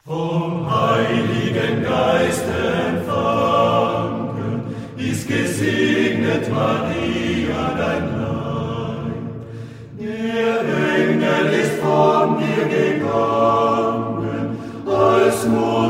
Vom Heiligen Geist empfangen, ist gesegnet Maria, dein Leib. Der Engel ist von dir gegangen, als Mutter